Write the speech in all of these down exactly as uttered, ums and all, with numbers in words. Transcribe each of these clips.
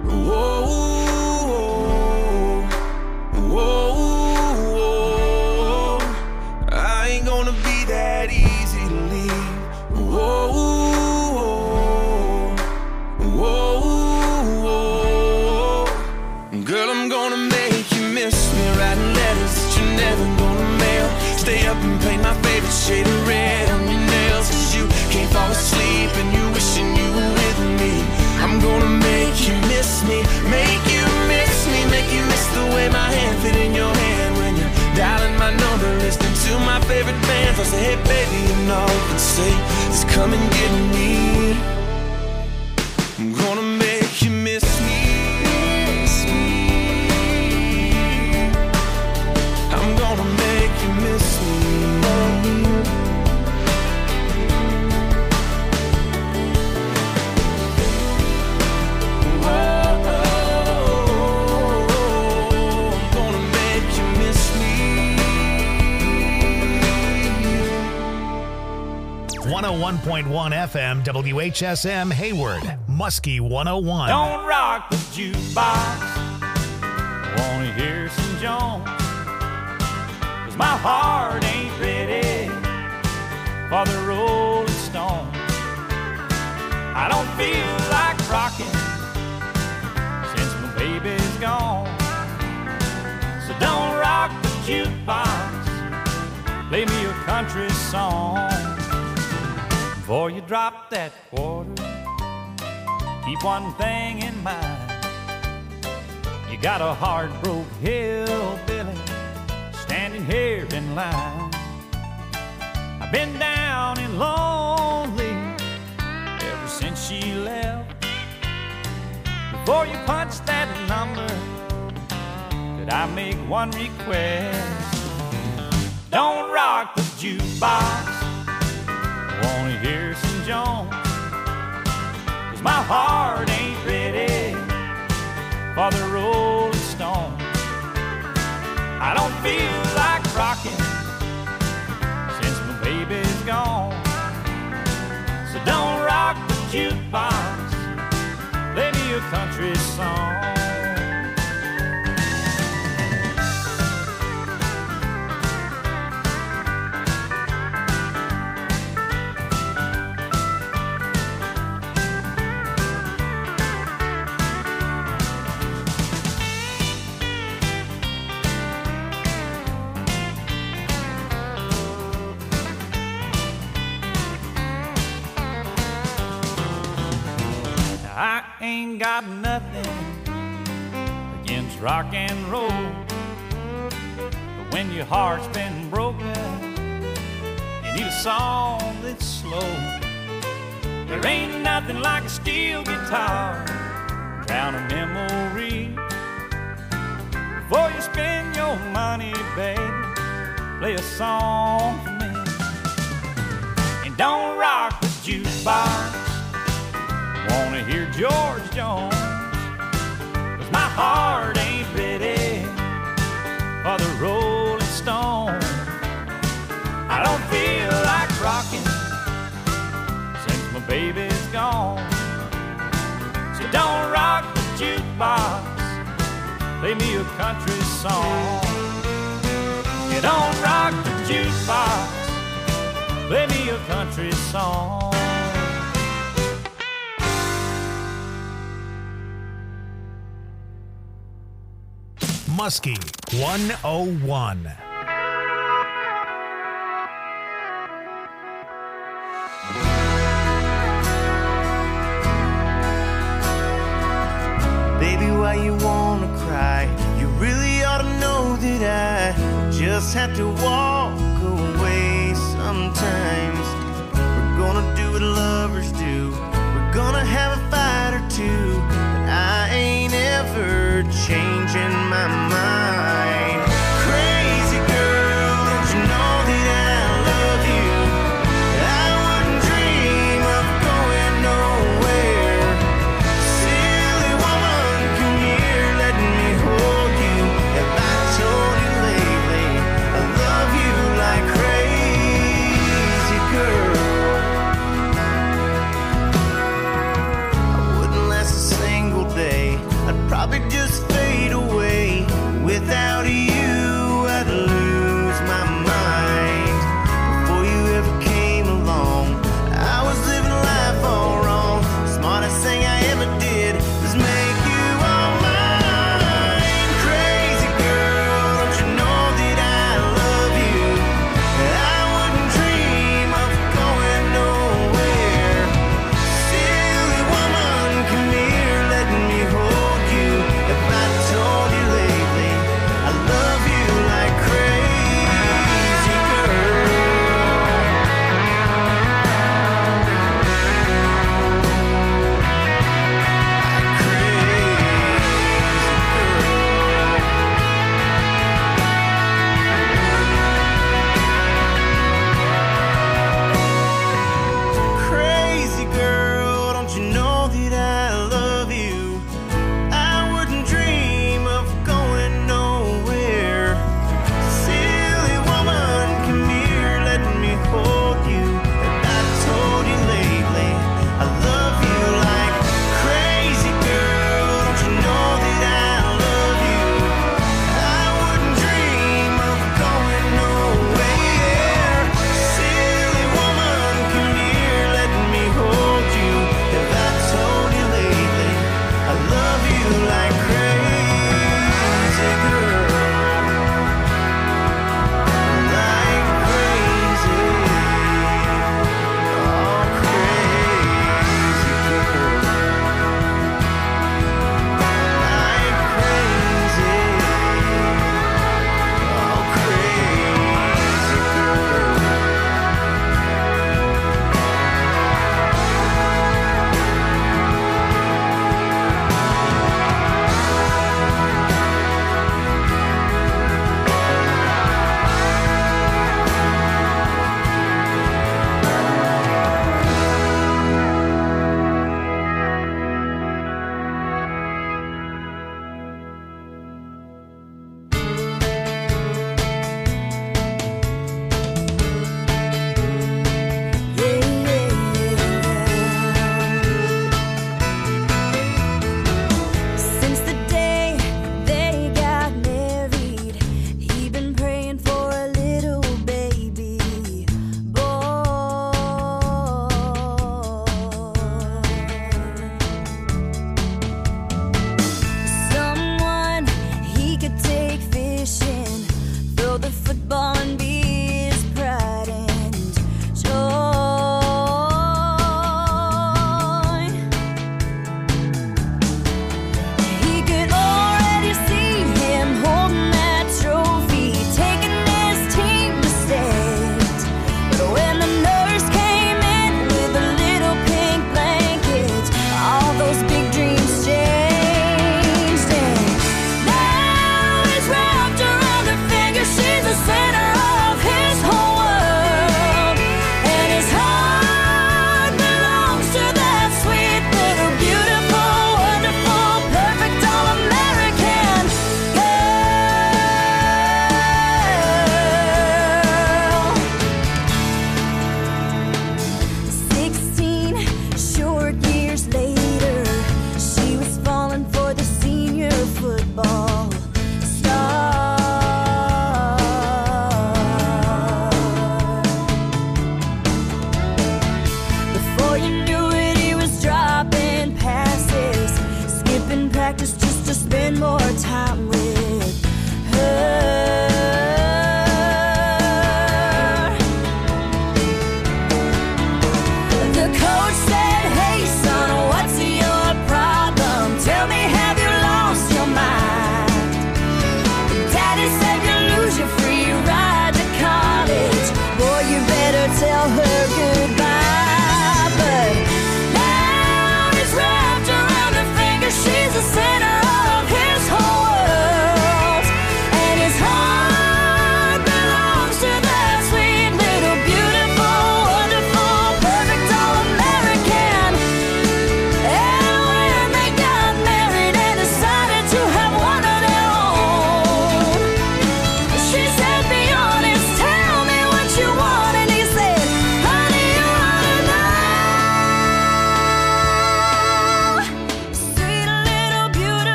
Whoa, whoa, whoa. I ain't gonna be that easy to leave. Whoa, whoa, whoa. Girl, I'm gonna make you miss me, writing letters that you're never gonna mail. Stay up and paint my favorite shade of red on your nails, cause you can't fall asleep and you wishing you were with me. I'm gonna make you miss me, make you miss me, make you miss the way my hand fit in your hand when you're dialing my number, listening to my favorite bands. I say, hey baby, and all you can say is come and get me. I'm gonna make you miss me. I'm gonna make you miss me. one oh one point one F M, W H S M, Hayward, Muskie one oh one. Don't rock the jukebox, wanna hear some Jones, cause my heart ain't ready for the Rolling Stones. I don't feel like rocking since my baby's gone. So don't rock the jukebox, play me a country song. Before you drop that quarter, keep one thing in mind. You got a heart-broke hillbilly standing here in line. I've been down and lonely ever since she left. Before you punch that number, could I make one request? Don't rock the jukebox, wanna hear some Jones, cause my heart ain't ready for the Rolling Stones. I don't feel like rocking since my baby's gone. So don't rock the jukebox, play me a country song. I ain't got nothing against rock and roll, but when your heart's been broken, you need a song that's slow. There ain't nothing like a steel guitar, drown a memory. Before you spend your money, baby, play a song for me. And don't rock the jukebox, wanna hear George Jones, cause my heart ain't ready for the Rolling Stones. I don't feel like rocking since my baby's gone. So don't rock the jukebox, play me a country song. You don't rock the jukebox, play me a country song. Muskie one oh one. Baby, why you wanna cry? You really ought to know that I just have to walk away sometimes. We're gonna do what lovers do, we're gonna have a fight or two, but I ain't ever changing my mind. Crazy girl, don't you know that I love you? I wouldn't dream of going nowhere. Silly woman, come here, let me hold you. Have I told you lately I love you like crazy girl?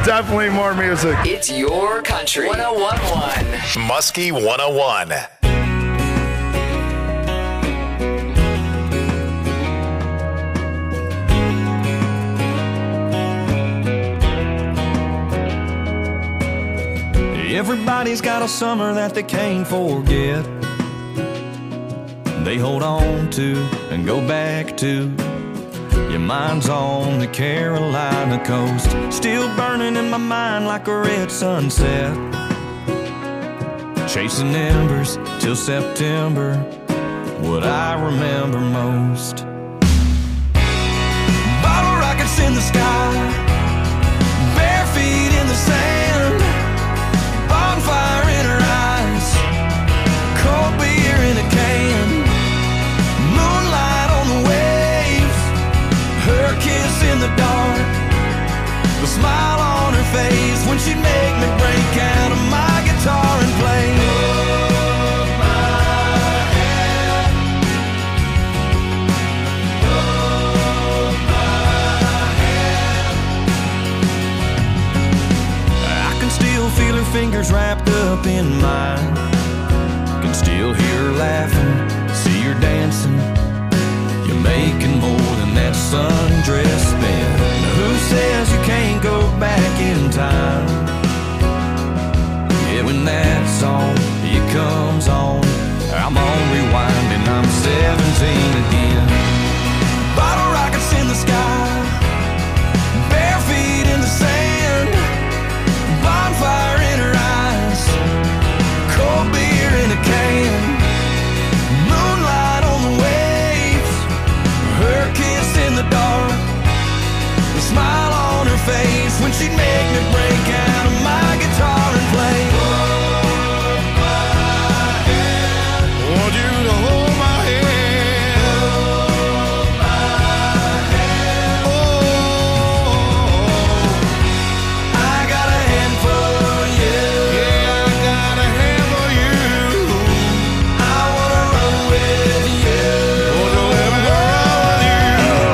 Definitely more music. It's your country. one oh one point one. Muskie one oh one. Everybody's got a summer that they can't forget. They hold on to and go back to. Your mind's on the Carolina coast, still burning in my mind like a red sunset. Chasing embers till September, what I remember most. Bottle rockets in the sky, bare feet in the sand, bonfire in her eyes, cold beer in a can, moonlight on the waves, her kiss in the dark, the smile on her face when she'd make me break out of my guitar and play. Hold my hand, hold my hand. I can still feel her fingers wrapped up in mine, can still hear her laughing, see her dancing. You're making more than that sundress spin. Who says you can't go back in time? Yeah, when that song, it comes on, I'm on rewind and I'm seventeen again. Bottle rockets in the sky, bare feet in the sand, bonfire in her eyes, cold beer in a can, moonlight on the waves, her kiss in the dark, the smile on her face when she'd make me break out of my guitar and play. Hold my hand, Want you to hold my hand. hold my hand. Oh, I got a hand for you. yeah, I got a hand for you. I wanna run with you. Want to let me run with you.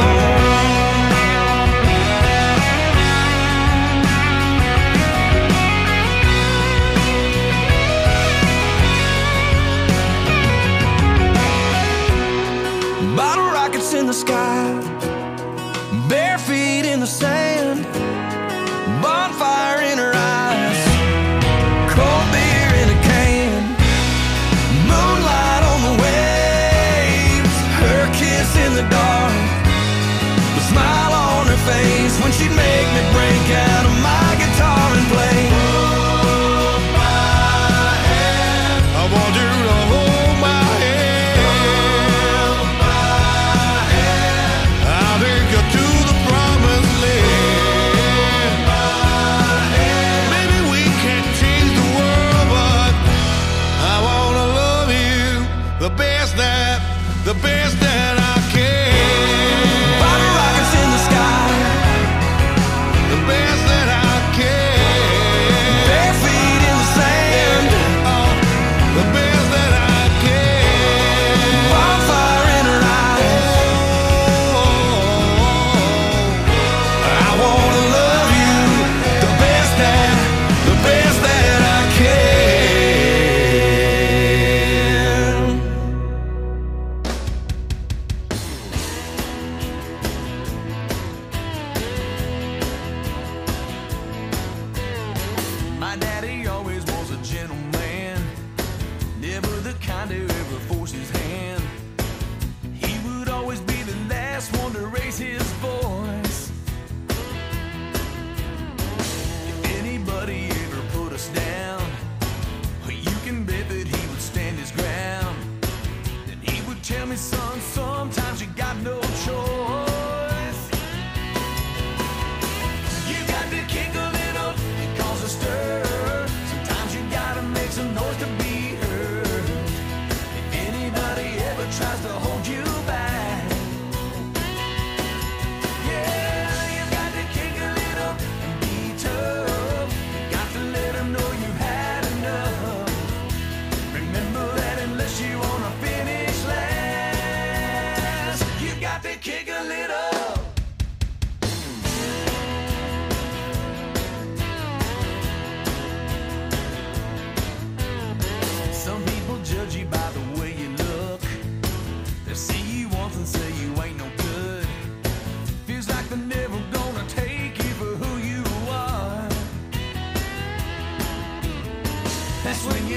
Bottle rockets in the sky, bare feet in the sand, bonfire in her eyes, cold beer in a can, moonlight on the waves, her kiss in the dark, the smile on her face when she'd make me break out of my guitar and play. Hold my hand, I want you to hold my hand. hold my hand. I'll take you to the promised land. Maybe we can't change the world, but I wanna love you the best that, the best that I can. Bottle rockets in the sky,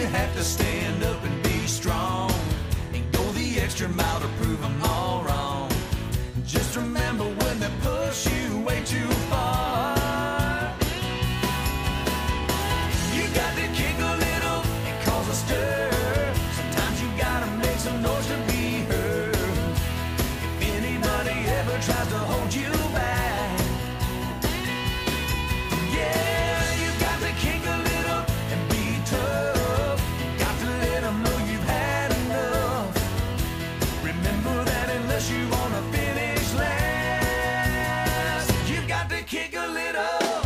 have to stand up and be strong and go the extra mile to prove them all wrong. Just remember when they push you way too far, you got to kick a little and cause a stir. Sometimes you gotta make some noise to be heard. If anybody ever tries to hold you back, yeah, you got to kick a little and be tough. Got to let them know you've had enough. Remember that unless you wanna finish last, you've got to kick a little.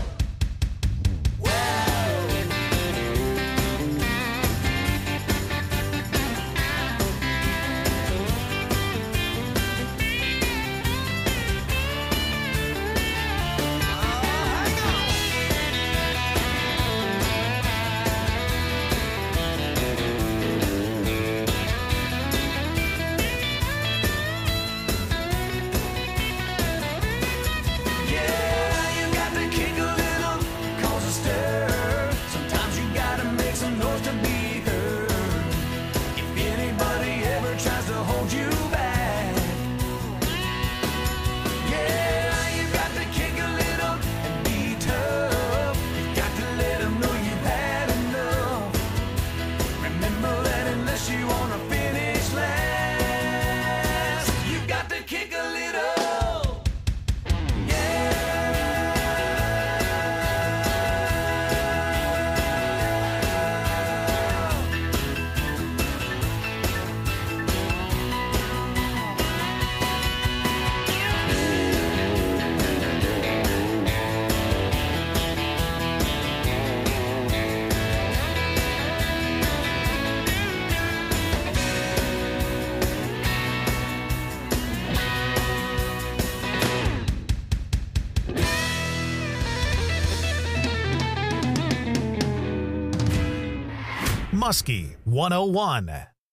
Muskie one oh one.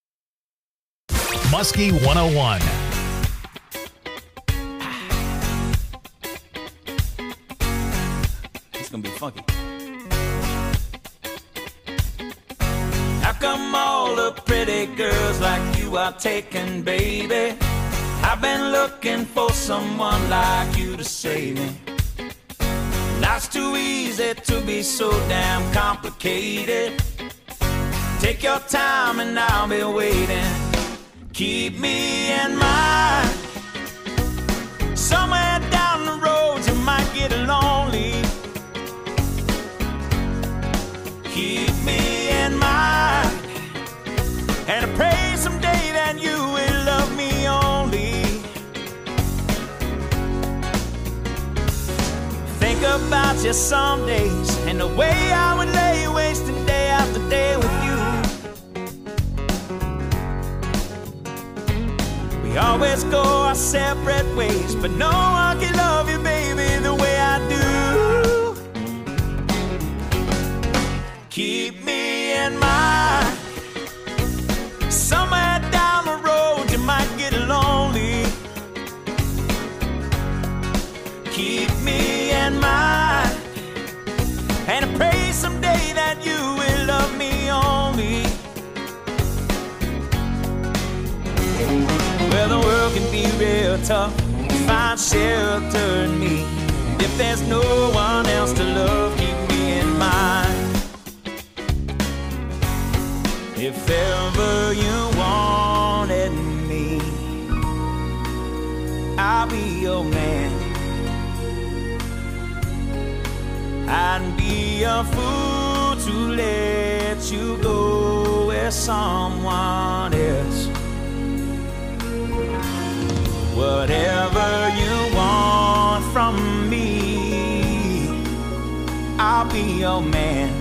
Muskie one oh one. It's gonna be funky. How come all the pretty girls like you are taken, baby? I've been looking for someone like you to save me. Life's too easy to be so damn complicated. Take your time and I'll be waiting. Keep me in mind. Somewhere down the road you might get lonely. Keep me in mind. And I pray someday that you will love me only. Think about you some days and the way I would lay wasting day after day with you. We always go our separate ways, but no one can love you, baby, the way I do. Keep me in mind. Somewhere down the road you might get lonely. Keep me in mind. And I pray someday that you will love me only. Well, the world can be real tough to find shelter in me. If there's no one else to love, keep me in mind. If ever you wanted me, I'll be your man. I'd be a fool to let you go with someone else. Whatever you want from me, I'll be your man.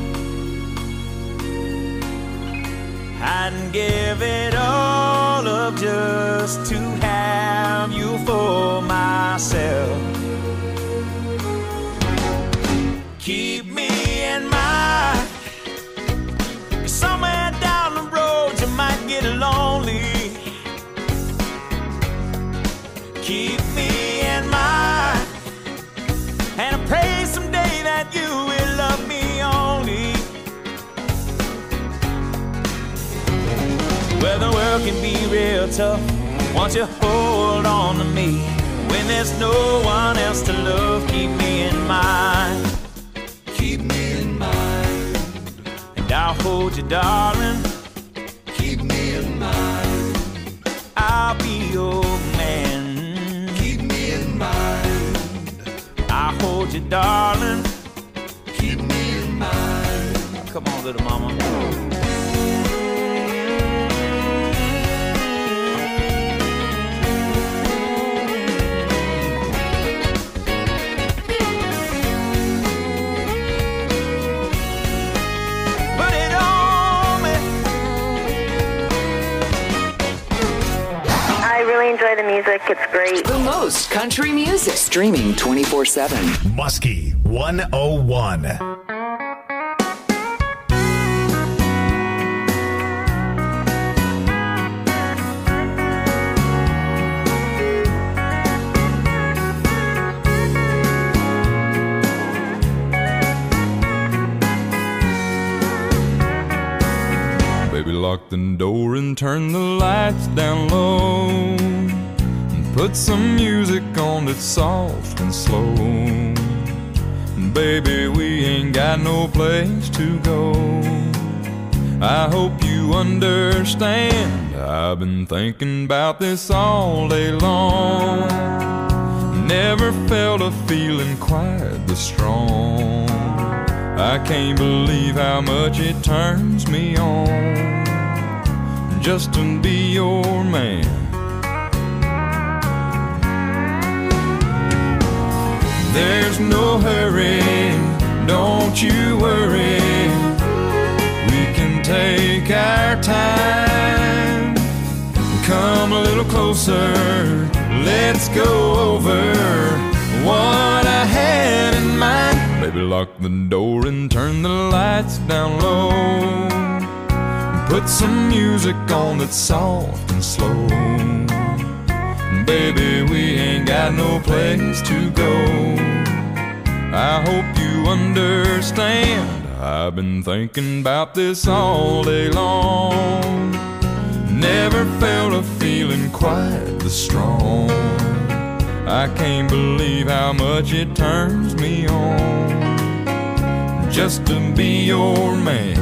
I'd give it all up just to have you for myself. Keep me in mind. Somewhere down the road you might get lonely. Keep me in mind. And I pray someday that you will love me only. world can be real tough. Won't you hold on to me when there's no one else to love? Keep me in mind. Keep me in mind. And I'll hold you, darling. Keep me in mind. I'll be your man. Keep me in mind. I'll hold you, darling. Keep me in mind. Come on, little mama. Enjoy the music. It's great. The most country music. Streaming twenty-four seven. Muskie one oh one. Baby, lock the door and turn the lights down low. Put some music on that's soft and slow. Baby, we ain't got no place to go. I hope you understand. I've been thinking about this all day long. Never felt a feeling quite this strong. I can't believe how much it turns me on just to be your man. There's no hurry, don't you worry. We can take our time. Come a little closer, let's go over what I had in mind. Baby, lock the door and turn the lights down low. Put some music on that's soft and slow. Baby, we ain't got no place to go. I hope you understand. I've been thinking about this all day long. Never felt a feeling quite this strong. I can't believe how much it turns me on just to be your man.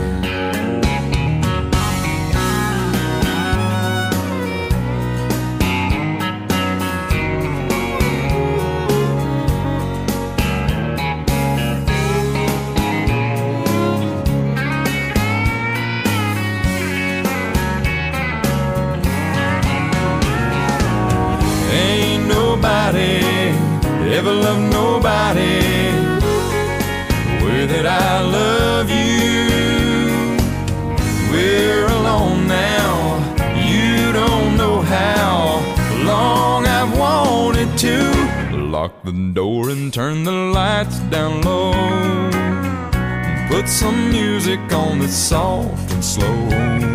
Ever love nobody the way that I love you. We're alone now. You don't know how long I've wanted to. Lock the door and turn the lights down low. Put some music on that's soft and slow.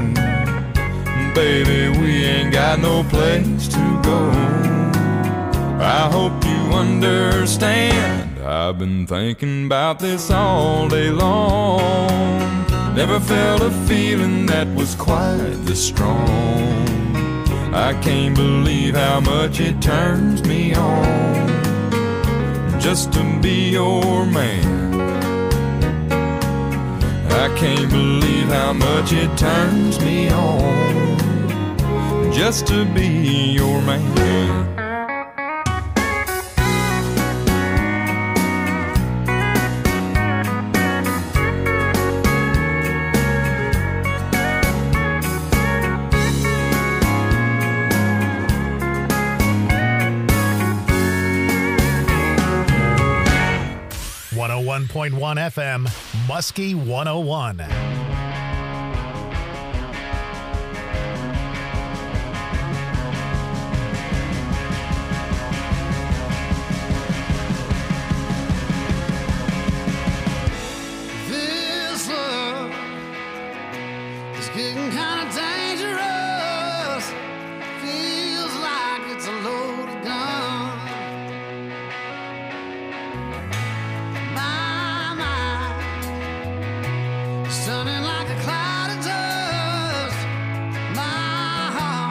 Baby, we ain't got no place to go. I hope you understand. I've been thinking about this all day long. Never felt a feeling that was quite this strong. I can't believe how much it turns me on just to be your man. I can't believe how much it turns me on just to be your man. one oh one point one F M, Muskie one oh one. This love is getting kind of dangerous. Feels like it's a loaded gun. My mind is turning like a cloud of dust. My heart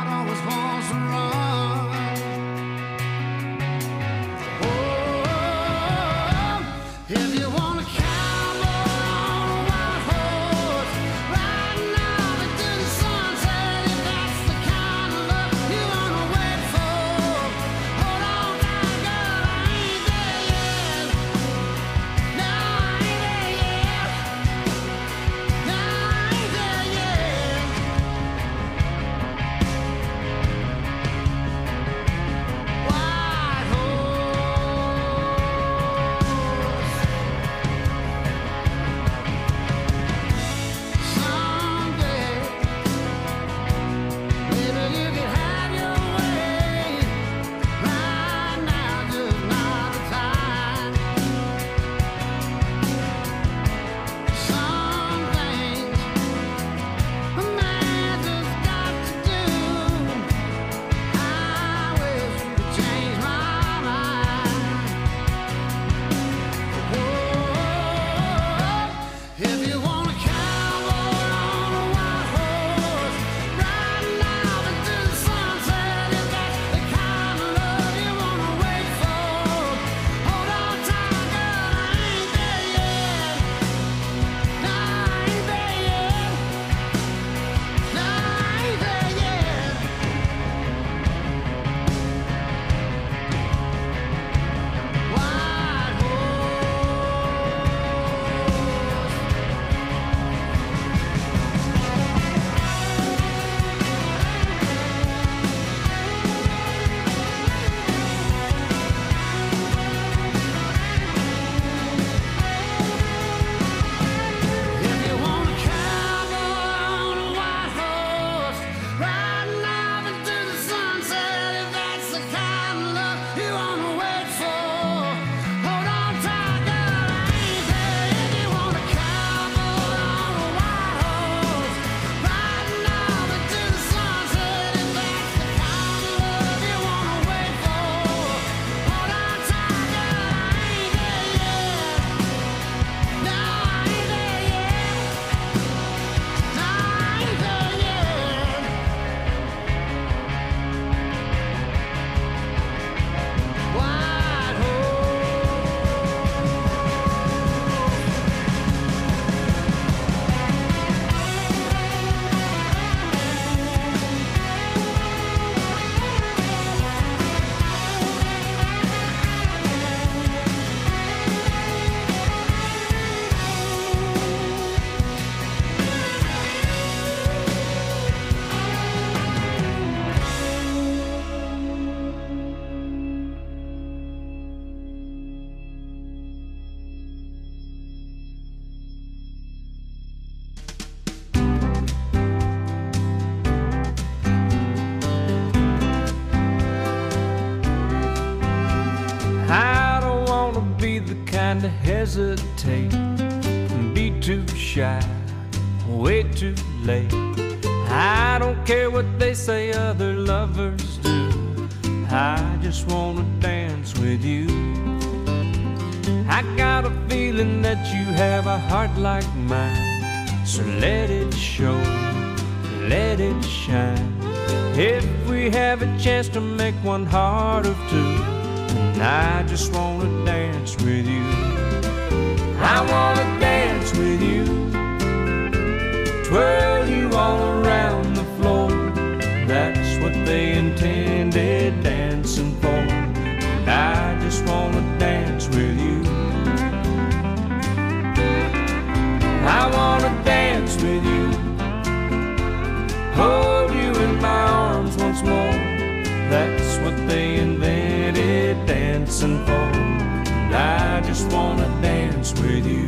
the kind to hesitate and be too shy, way too late. I don't care what they say other lovers do, I just wanna dance with you. I got a feeling that you have a heart like mine, so let it show, let it shine. If we have a chance to make one heart of two, and I just wanna dance with you. I wanna dance with you, twirl you all around the floor. That's what they intended dancing for, and I just wanna dance with you. I wanna dance with you, hold you in my arms once more. That's what they invented dancing for, and I just wanna dance with you.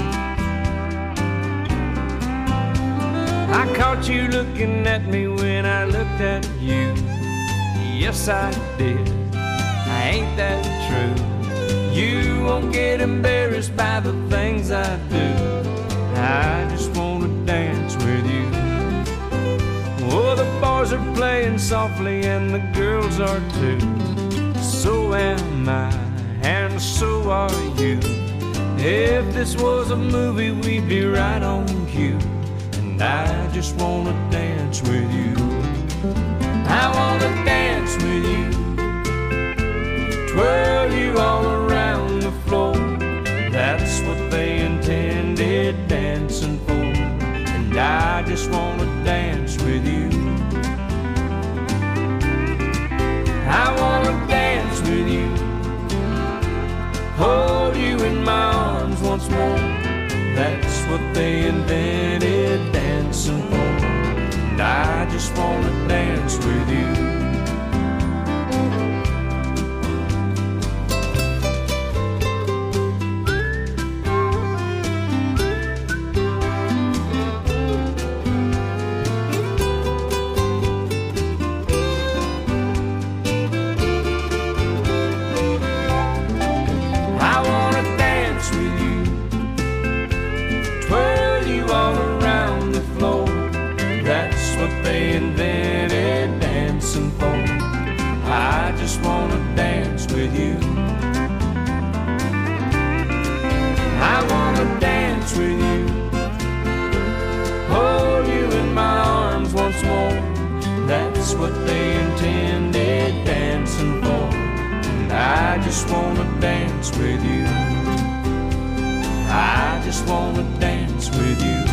I caught you looking at me when I looked at you. Yes, I did. Ain't that true? You won't get embarrassed by the things I do. I just wanna dance with you. Oh, the boys are playing softly and the girls are too. So am I, and so are you. If this was a movie, we'd be right on cue. And I just wanna dance with you. I wanna dance with you, twirl you all around the floor. That's what they intended dancing for, and I just wanna dance with you. I wanna dance with you, hold you in my arms once more. That's what they invented dancing for, and I just wanna dance with you. What they intended dancing for, and I just wanna dance with you. I just wanna dance with you.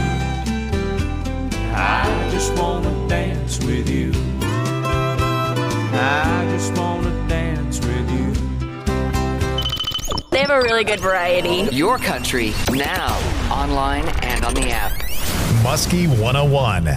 I just wanna dance with you. I just wanna dance with you. They have a really good variety. Your country, now, online and on the app. Muskie one oh one.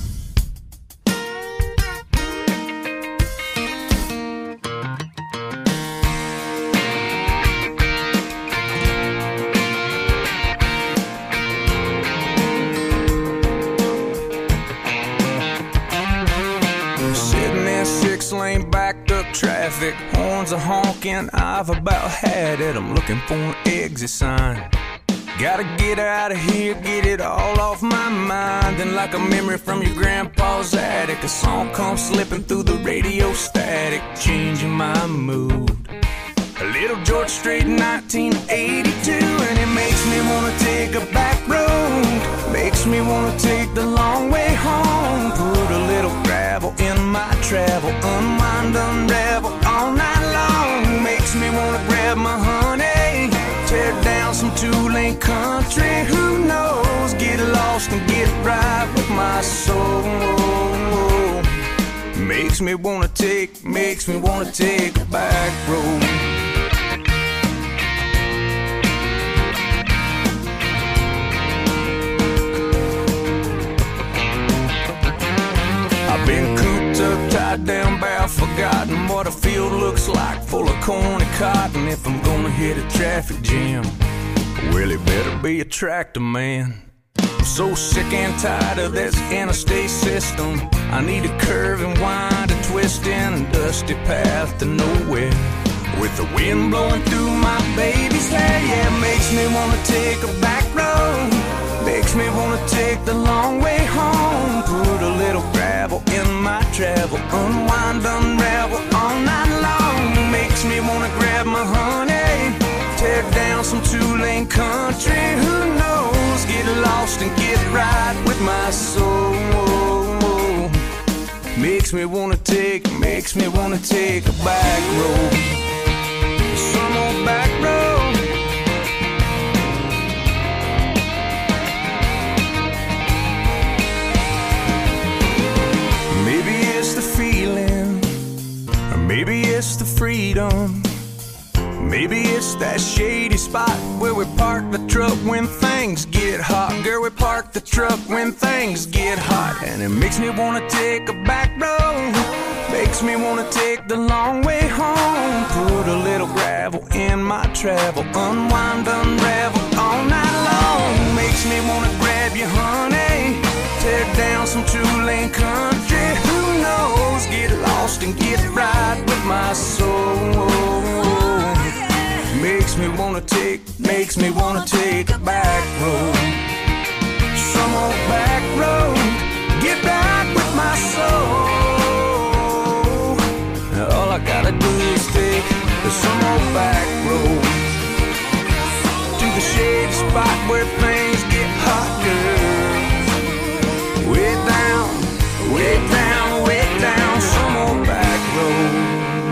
Traffic, horns are honking, I've about had it. I'm looking for an exit sign. Gotta get out of here, get it all off my mind. And like a memory from your grandpa's attic, a song comes slipping through the radio static, changing my mood. A little George Strait in nineteen eighty-two, and it makes me wanna take a back road. Makes me wanna take the long way home. Put a little gravel in my travel, unwind, unravel all night long. Makes me wanna grab my honey, tear down some two-lane country. Who knows? Get lost and get right with my soul. Makes me wanna take, makes me wanna take a back road. I've been cooped up, tied down, bow, forgotten what a field looks like, full of corn and cotton. If I'm gonna hit a traffic jam, well, it better be a tractor man. I'm so sick and tired of this interstate system. I need a curve and wind, a twist in a dusty path to nowhere, with the wind blowing through my baby's hair. wanna take a back road. Makes me wanna take the long way home. Put a little gravel in my travel. Unwind, unravel all night long. Makes me wanna grab my honey. Tear down some two-lane country. Who knows? Get lost and get right with my soul. Makes me wanna take, makes me wanna take a back road. Some old back road. Maybe it's the feeling, or maybe it's the freedom. Maybe it's that shady spot where we park the truck when things get hot. Girl, we park the truck when things get hot. And it makes me wanna take a back road. Makes me wanna take the long way home. Put a little gravel in my travel. Unwind, unravel all night long. Makes me wanna grab you, honey. Tear down some two-lane country. Who knows? Get lost and get right with my soul. Makes me wanna take, makes me wanna take a back road. Some old back road. Get back with my soul. All I gotta do is take some old back road to the shady spot where things get hot, girl. Way down, way down, way down, some old back road.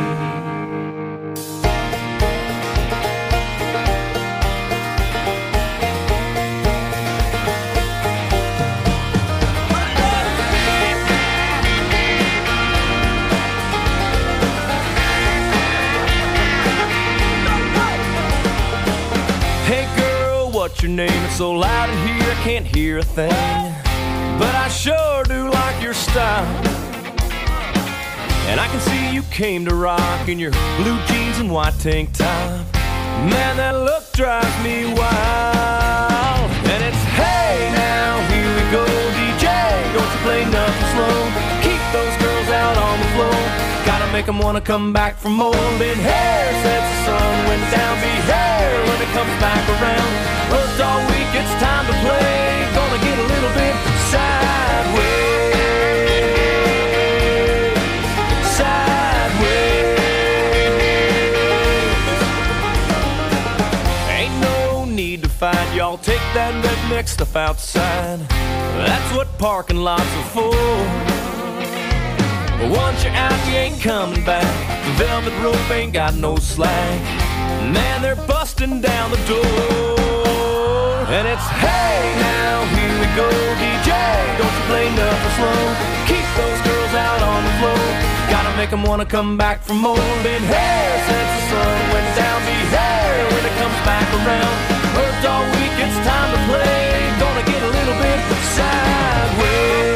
What's your name? It's so loud in here I can't hear a thing. But I sure do like your style. And I can see you came to rock in your blue jeans and white tank top. Man, that look drives me wild. And it's hey now, here we go, D J. Don't you play nothing slow. Keep those girls out on the floor. Gotta make them wanna come back for more. Been hair since the sun went down. Be hair when it comes back around. Worked all week, it's time to play. Gonna get a little bit sideways. Sideways. Ain't no need to fight, y'all. Take that redneck stuff outside. That's what parking lots are for. But once you're out, you ain't coming back. The velvet rope ain't got no slack. Man, they're busting down the door. And it's hey now, here we go, D J. Don't you play nothing slow. Keep those girls out on the floor. Gotta make them wanna come back for more. Been here since the sun went down. Be here when it comes back around. Worked all week, it's time to play. Gonna get a little bit sideways.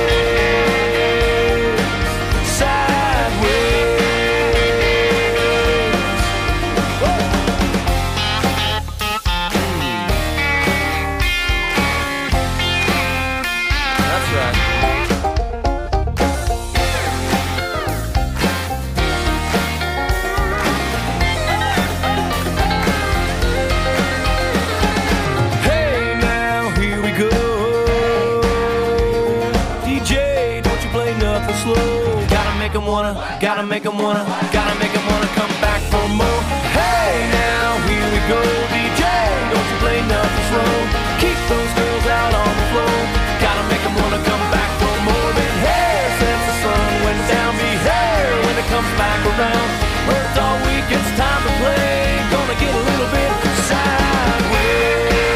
Wanna, gotta make them wanna, gotta make them wanna come back for more. Hey now, here we go, D J. Don't you play nothing slow. Keep those girls out on the floor. Gotta make them wanna come back for more. Been here since the sun went down. Be here when it comes back around. Worked all week, it's time to play. Gonna get a little bit sideways.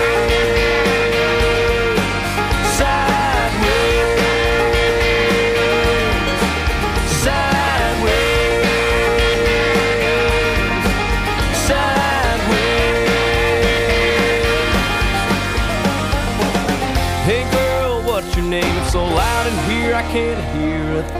So loud in here I can't hear a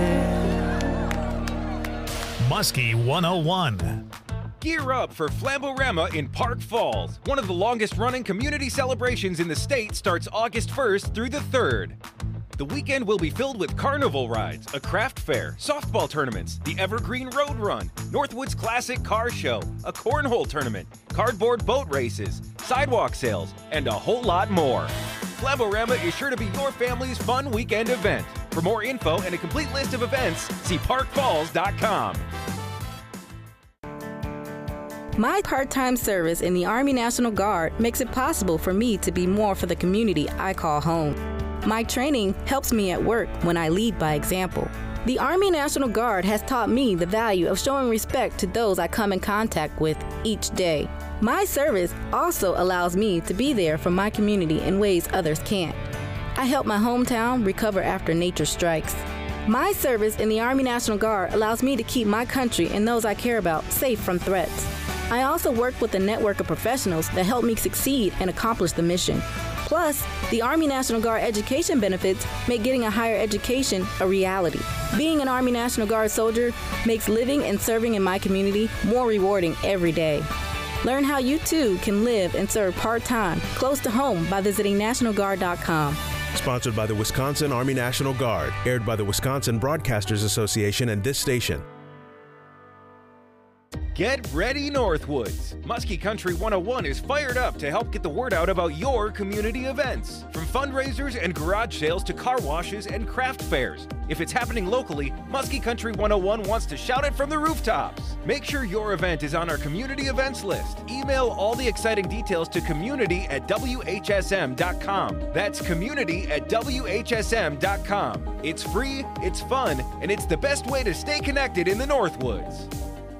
thing. Muskie one oh one. Gear up for Flamborama in Park Falls. One of the longest-running community celebrations in the state starts August first through the third. The weekend will be filled with carnival rides, a craft fair, softball tournaments, the Evergreen Road Run, Northwoods Classic Car Show, a cornhole tournament, cardboard boat races, sidewalk sales, and a whole lot more. Flamborama is sure to be your family's fun weekend event. For more info and a complete list of events, see park falls dot com. My part-time service in the Army National Guard makes it possible for me to be more for the community I call home. My training helps me at work when I lead by example. The Army National Guard has taught me the value of showing respect to those I come in contact with each day. My service also allows me to be there for my community in ways others can't. I help my hometown recover after nature strikes. My service in the Army National Guard allows me to keep my country and those I care about safe from threats. I also work with a network of professionals that help me succeed and accomplish the mission. Plus, the Army National Guard education benefits make getting a higher education a reality. Being an Army National Guard soldier makes living and serving in my community more rewarding every day. Learn how you too can live and serve part-time, close to home by visiting national guard dot com. Sponsored by the Wisconsin Army National Guard, aired by the Wisconsin Broadcasters Association and this station. Get ready, Northwoods! Muskie Country one oh one is fired up to help get the word out about your community events. From fundraisers and garage sales to car washes and craft fairs. If it's happening locally, Muskie Country one oh one wants to shout it from the rooftops. Make sure your event is on our community events list. Email all the exciting details to community at W H S M dot com. That's community at W H S M dot com. It's free, it's fun, and it's the best way to stay connected in the Northwoods.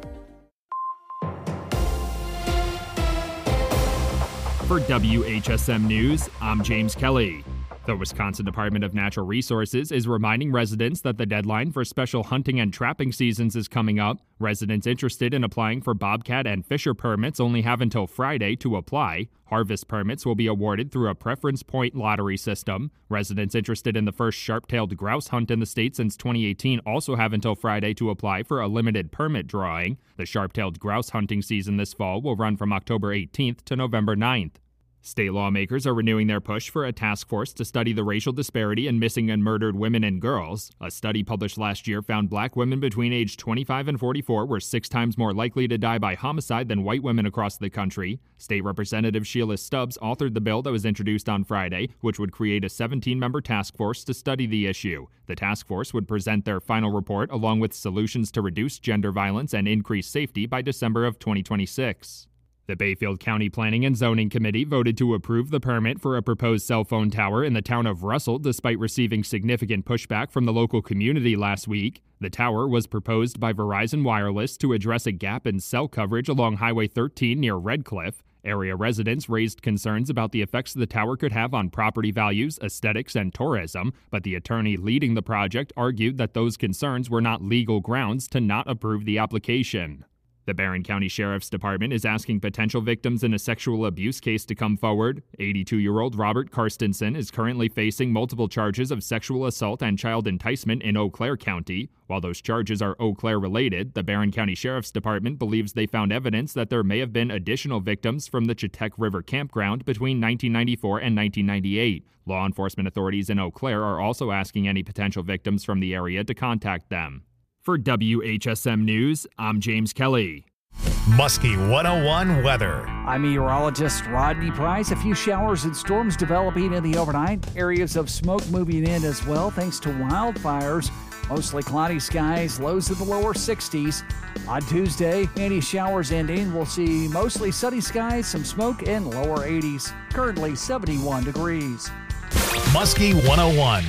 For W H S M News, I'm James Kelly. The Wisconsin Department of Natural Resources is reminding residents that the deadline for special hunting and trapping seasons is coming up. Residents interested in applying for bobcat and fisher permits only have until Friday to apply. Harvest permits will be awarded through a preference point lottery system. Residents interested in the first sharp-tailed grouse hunt in the state since twenty eighteen also have until Friday to apply for a limited permit drawing. The sharp-tailed grouse hunting season this fall will run from October eighteenth to November ninth. State lawmakers are renewing their push for a task force to study the racial disparity in missing and murdered women and girls. A study published last year found black women between age twenty-five and forty-four were six times more likely to die by homicide than white women across the country. State Representative Sheila Stubbs authored the bill that was introduced on Friday, which would create a seventeen-member task force to study the issue. The task force would present their final report along with solutions to reduce gender violence and increase safety by December of twenty twenty-six. The Bayfield County Planning and Zoning Committee voted to approve the permit for a proposed cell phone tower in the town of Russell despite receiving significant pushback from the local community last week. The tower was proposed by Verizon Wireless to address a gap in cell coverage along Highway thirteen near Red Cliff. Area residents raised concerns about the effects the tower could have on property values, aesthetics, and tourism, but the attorney leading the project argued that those concerns were not legal grounds to not approve the application. The Barron County Sheriff's Department is asking potential victims in a sexual abuse case to come forward. eighty-two-year-old Robert Karstensen is currently facing multiple charges of sexual assault and child enticement in Eau Claire County. While those charges are Eau Claire related, the Barron County Sheriff's Department believes they found evidence that there may have been additional victims from the Chetek River campground between nineteen ninety-four and nineteen ninety-eight. Law enforcement authorities in Eau Claire are also asking any potential victims from the area to contact them. For W H S M News, I'm James Kelly. Muskie one oh one weather. I'm meteorologist Rodney Price. A few showers and storms developing in the overnight. Areas of smoke moving in as well thanks to wildfires. Mostly cloudy skies, lows in the lower sixties. On Tuesday, any showers ending, we'll see mostly sunny skies, some smoke, and lower eighties. Currently seventy-one degrees. Muskie one oh one.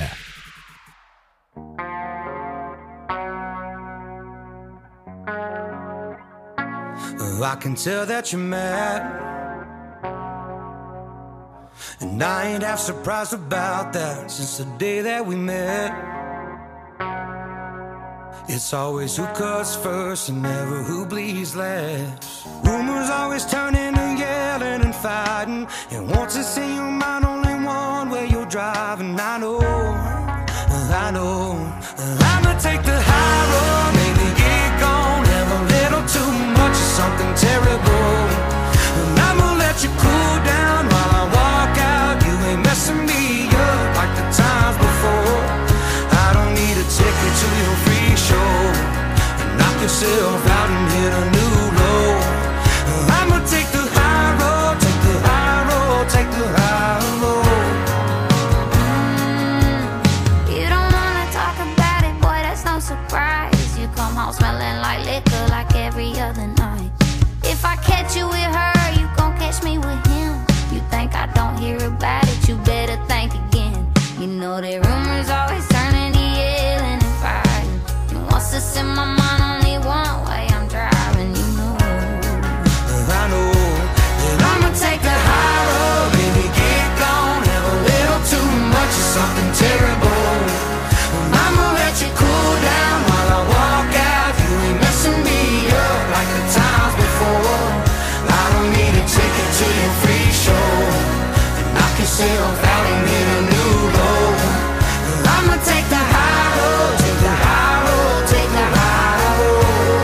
I can tell that you're mad, and I ain't half surprised about that. Since the day that we met, it's always who cuts first and never who bleeds last. Rumors always turn into yelling and fighting, and once it's in your mind, only one way you're driving. I know, I know, I'ma take the high road, maybe get gone, have a little too much of something terrible, and I'ma let you cool down while I walk out. You ain't messing me up like the times before. I don't need a ticket to your free show, and knock yourself out and hit a new low. I'ma take the high road, take the high yourself out and get a new road. I'ma take the high road, take the high road, take the high road.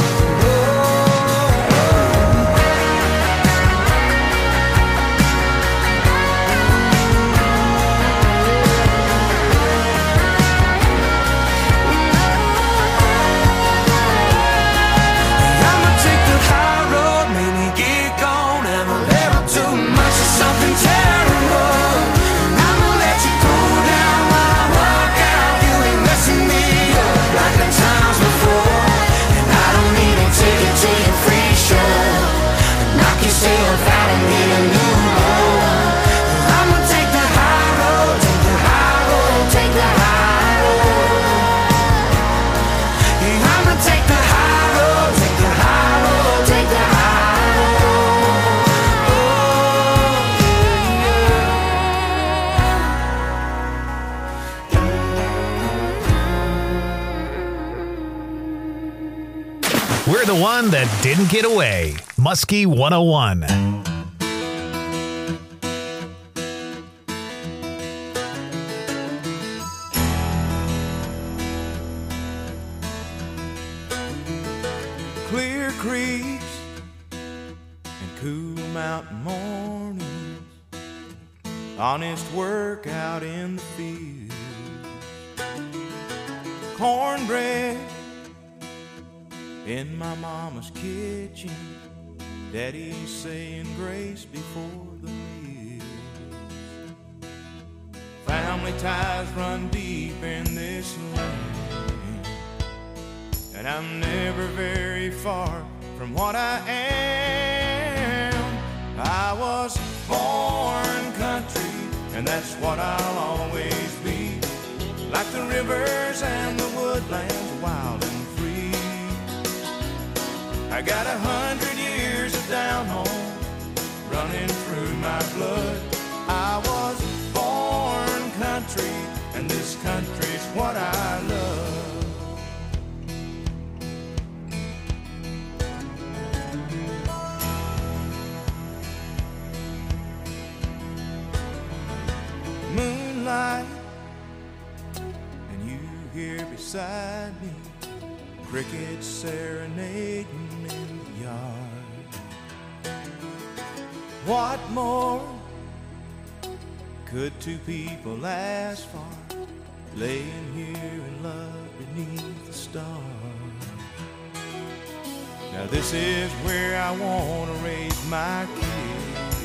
I'ma take the high road, maybe get gone. I'm a little too much of something terrible. I'ma let you cool down while I walk out. You ain't messing me up like the times before. And I don't need to take it to your free show. Knock yourself out and get a new road. I'ma take the high road, take the high road, take the high road. Yeah, I'ma take the high road, take the high road, take the high We're the one that didn't get away. Muskie one oh one. Clear creeks and cool mountain mornings, honest work out in the field, cornbread in my mama's kitchen, daddy's saying grace before the meal. Family ties run deep in this land, and I'm never very far from what I am. I was born country, and that's what I'll always be. Like the rivers and the woodlands, wild and free. I got a hundred years of down home running through my blood. I was born country, and this country's what I love. Moonlight, and you here beside me, crickets serenading in the yard. What more could two people ask for, laying here in love beneath the stars? Now this is where I want to raise my kids,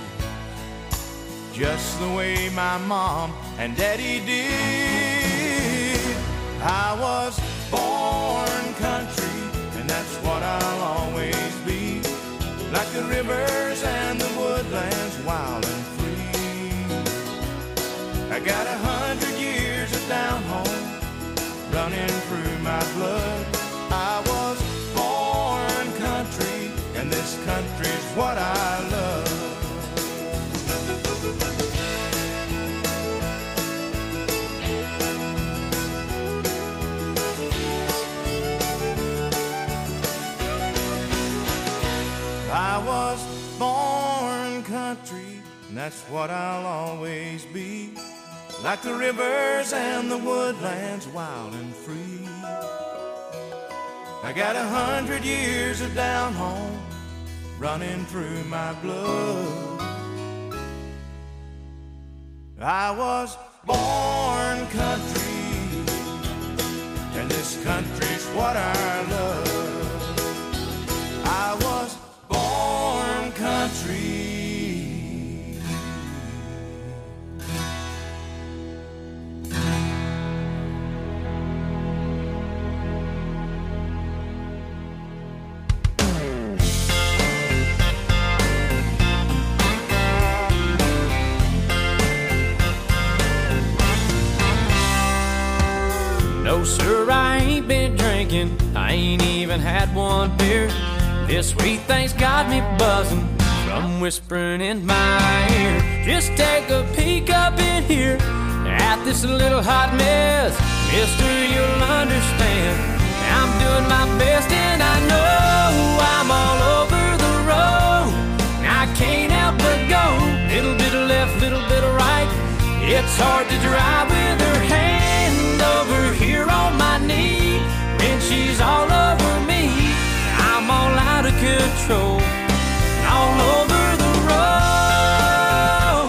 just the way my mom and daddy did. I was born country, and that's what I'll always be. Like the rivers and the woodlands, wild and free. I got a hundred years of down home running through my blood. I was born country, and this country's what I love. I was born country, and that's what I'll always be. Like the rivers and the woodlands, wild and free. I got a hundred years of down home running through my blood. I was born country, and this country's what I love. I was born country. No, sir, I ain't been drinking. I ain't even had one beer. This sweet thing's got me buzzing from whispering in my ear. Just take a peek up in here at this little hot mess. Mister, you'll understand I'm doing my best, and I know I'm all over the road. I can't help but go. Little bit of left, little bit It's hard to drive with her hand over here on my knee. When she's all over me, I'm all out of control, all over the road.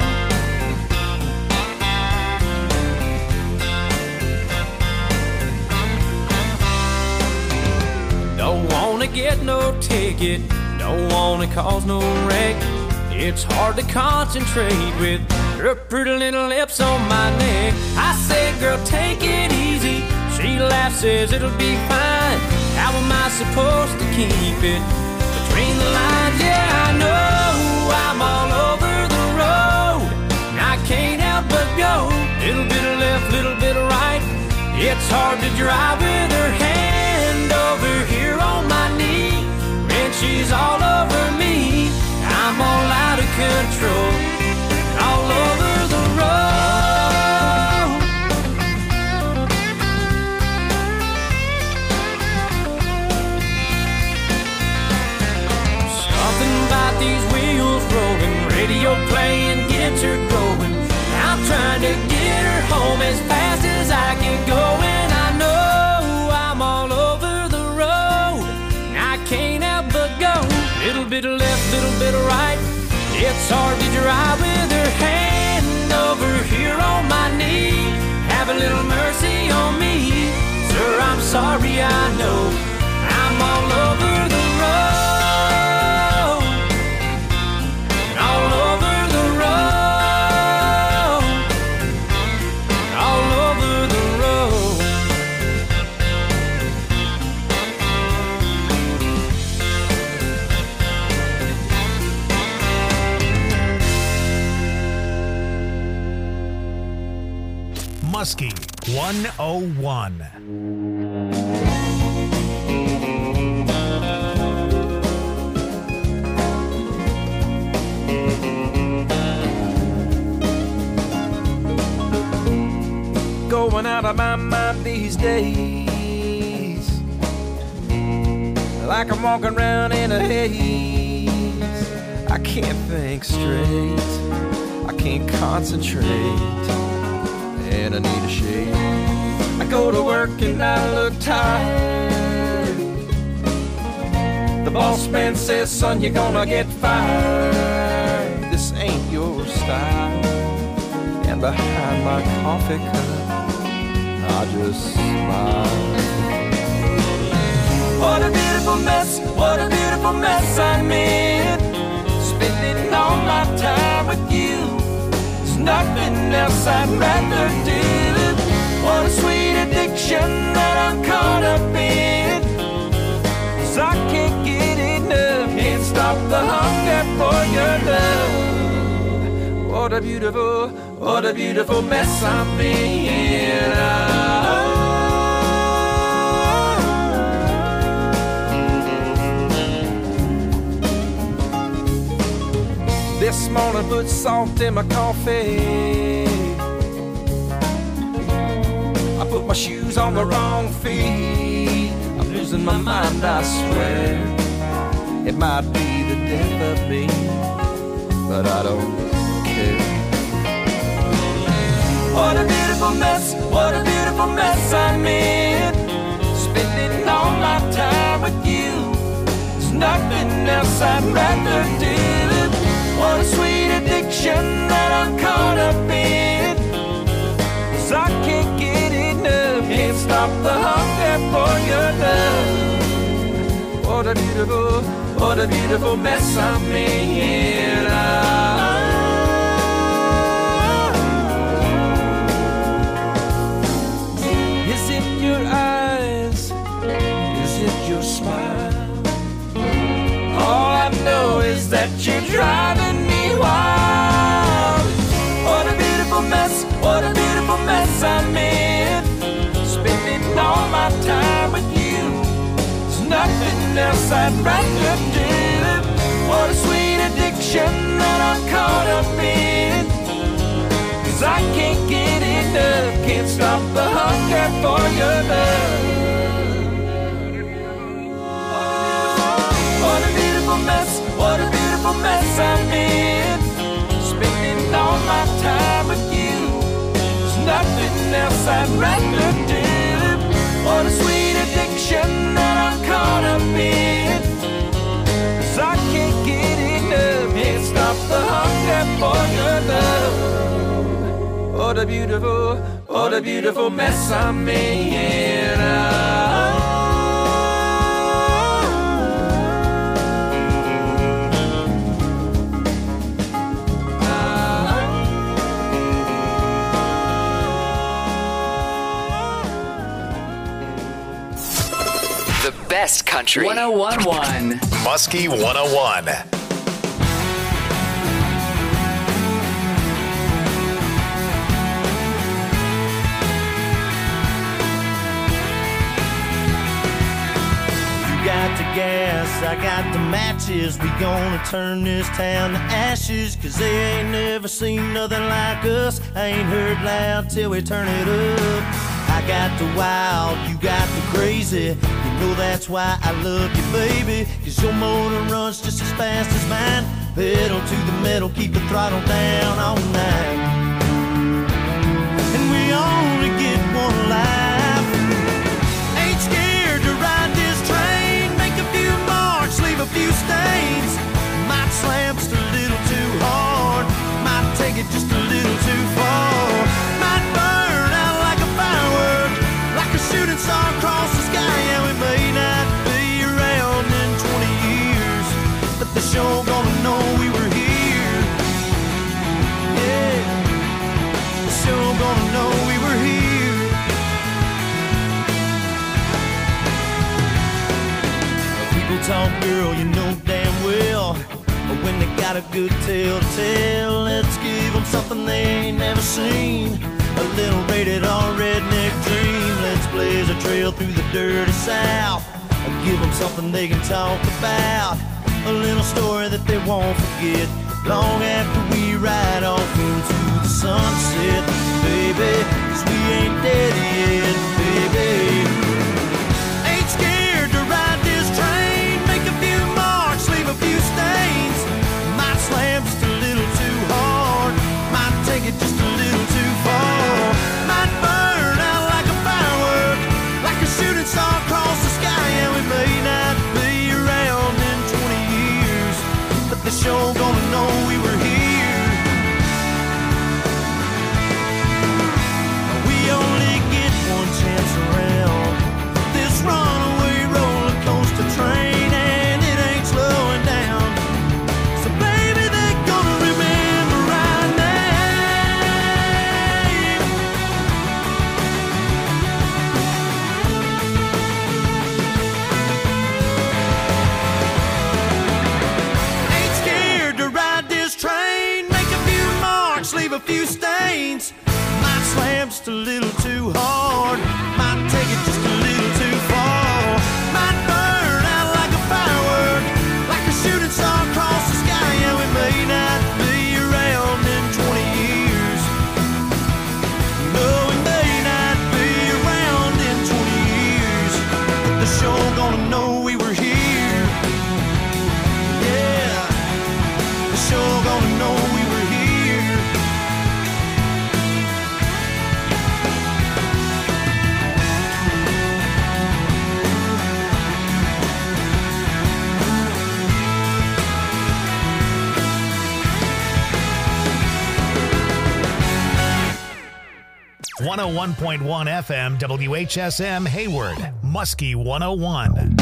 Don't wanna get no ticket, don't wanna cause no wreck. It's hard to concentrate with her pretty little lips on my neck. I say, girl, take it easy. She laughs, says it'll be fine. How am I supposed to keep it between the lines? Yeah, I know I'm all over the road, and I can't help but go. Little bit of left, little bit of right. It's hard to drive with her hand over here on my knee. When she's all over me, I'm all out of control, all over the road. Something about these wheels rolling, radio playing gets her going. I'm trying to get her home as fast as I can go, and I know I'm all over the road, and I can't help but go. Little bit of left, little bit of right. It's hard to drive with her hand over here on my knee. Have a little mercy on me, sir, I'm sorry, I know I'm all over the road, all over the road, all over the road. Muskie one oh one. Going out of my mind these days, like I'm walking around in a haze. I can't think straight, I can't concentrate, and I need a shave. I go to work and I look tired. The boss man says, son, you're gonna get fired. This ain't your style. And behind my coffee cup, I just smile. What a beautiful mess, what a beautiful mess I'm in. Spending all my time with you, there's nothing else I'd rather do. What a sweet addiction that I'm caught up in, 'cause I can't get enough, can't stop the hunger for your love. What a beautiful, what a beautiful mess I'm in. Oh. This morning put salt in my coffee, I put my shoes on the wrong feet. I'm losing my mind, I swear. It might be the death of me, but I don't care. What a beautiful mess, what a beautiful mess I'm in. Spending all my time with you, there's nothing else I'd rather do. What a sweet addiction that I'm caught up in, 'cause I can't get enough, can't stop the hunger for your love. What a beautiful, what a beautiful mess I'm in. Oh. Is it your eyes? Is it your smile? All I know is that you're driving me wild. What a beautiful mess, what a beautiful mess I'm in. Spending all my time with you, there's nothing else I'd rather do. What a sweet addiction that I'm caught up in, 'cause I can't get enough, can't stop the hunger for your love. What a beautiful mess, what a beautiful mess I'm in. Spending all my time with you, nothing else I'd rather do. What a sweet addiction that I'm caught up in, 'cause I can't get enough, can't stop the hunger for your love. What a beautiful, what a beautiful mess I'm in. Oh. The best country. one oh one point one. Muskie one oh one. You got the gas, I got the matches. We gonna turn this town to ashes, 'cause they ain't never seen nothing like us. I ain't heard loud till we turn it up. I got the wild, you got the crazy. You know that's why I love you, baby, 'cause your motor runs just as fast as mine. Pedal to the metal, keep the throttle down all night. And we only get one life. Ain't scared to ride this train. Make a few marks, leave a few stains. Might slam just a little too hard, might take it just a little too far. Might burn out like a firework, like a shooting star across the sky. Yeah, we may not be around in twenty years, but the show gonna know we were here. Yeah, the show gonna know we were here. People talk, girl, you know damn well, but when they got a good tale to tell, let's give them something they ain't never seen. A little rated R redneck dream. Let's blaze a trail through the dirty South. Give them something they can talk about. A little story that they won't forget long after we ride off into the sunset. Baby, 'cause we ain't dead yet, baby. Ain't scared to ride this train. Make a few marks, leave a few stains. Might slam just a little too hard, might take it just a little too far. Might burn out like a firework, like a shooting star across the sky. And we may not be around in twenty years, but the show gonna know we were here. We only get one chance around this runaway roller coaster train, and it ain't slowing down. So baby, they're gonna remember our name. Ain't scared to ride this train. Make a few marks, leave a few stains. Might slam just a little too hard, might take it just a little too far. Might burn out like a firework, like a shooting star across the sky. Yeah, we may not be around in twenty years. No, we may not be around in twenty years, but the show gonna know we were here. Yeah, the show gonna know we were here. one oh one point one F M W H S M Hayward, Muskie one oh one.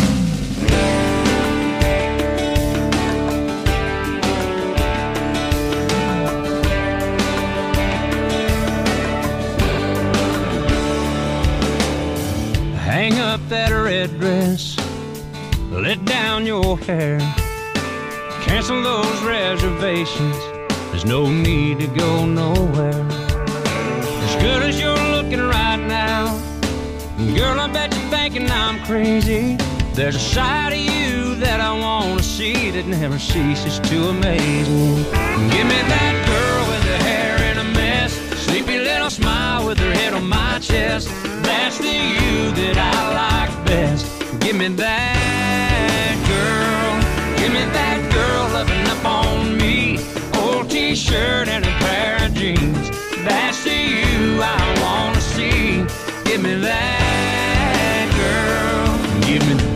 Hang up that red dress, let down your hair, cancel those reservations, there's no need to go nowhere. As good as you're looking right now, girl, I bet you're thinking I'm crazy. There's a side of you that I want to see that never ceases to amaze me. Give me that girl with her hair in a mess, sleepy little smile with her head on my chest. That's the you that I like best. Give me that girl, give me that girl loving up on me. Old t-shirt and a pair of jeans. That's the you I want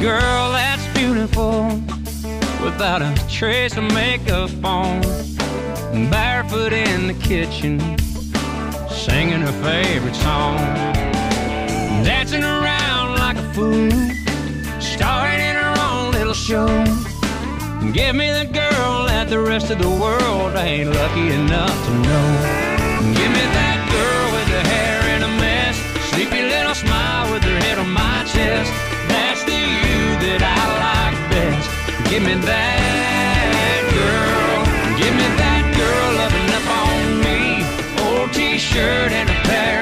girl that's beautiful without a trace of makeup on, barefoot in the kitchen, singing her favorite song, dancing around like a fool, starring in her own little show. Give me the girl that the rest of the world ain't lucky enough to know. Give me that girl with the hair in a mess, sleepy little smile with her head on my chest. That's the you that I like best. Give me that girl. Give me that girl loving up on me. Old t-shirt and a pair